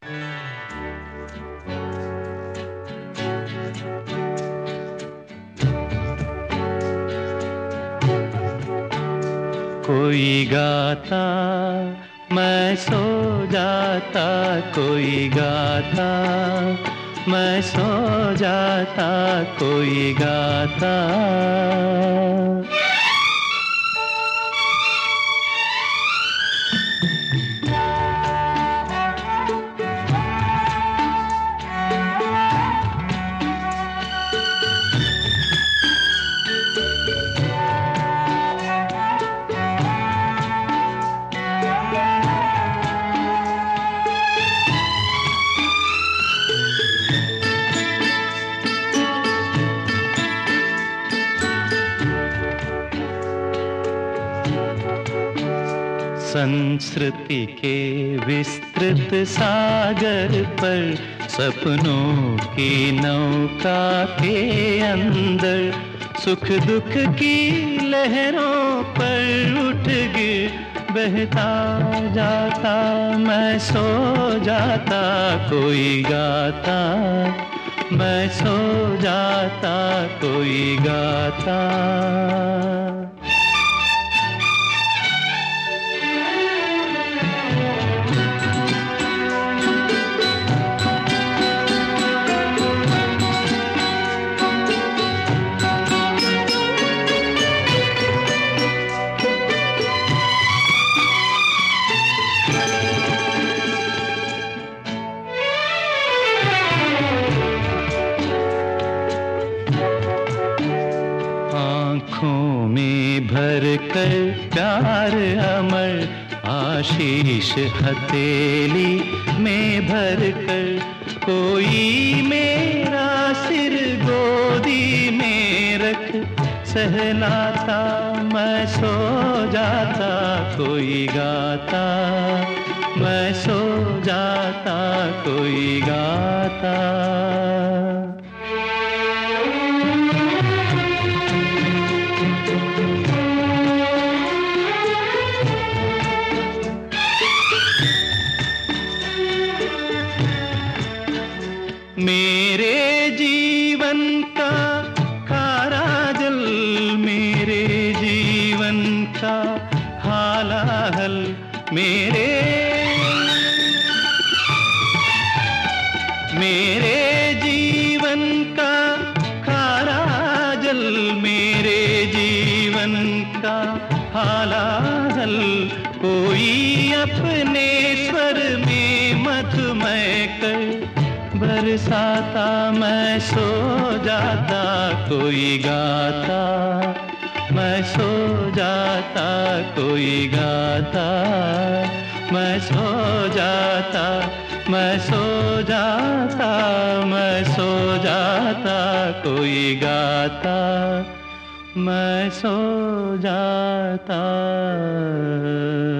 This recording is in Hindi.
कोई गाता मैं सो जाता, कोई गाता मैं सो जाता, कोई गाता। संस्कृति के विस्तृत सागर पर, सपनों की नौका के अंदर, सुख दुख की लहरों पर उठ गिर बहता जाता, मैं सो जाता, कोई गाता मैं सो जाता, कोई गाता। आँखों में भर कर प्यार अमर, आशीष हथेली में भर कर, कोई मेरा सिर गोदी में रख सहलाता, मैं सो जाता, कोई गाता मैं सो जाता, कोई गाता। मेरे जीवन का खारा जल, मेरे जीवन का हालाहल, मेरे जीवन का खारा जल, मेरे जीवन का हालाहल, कोई अपने स्वर में मधुमय कर बरसाता, मैं सो जाता, कोई गाता मैं सो जाता, कोई गाता मैं सो जाता, मैं सो जाता, मैं सो जाता, कोई गाता मैं सो जाता।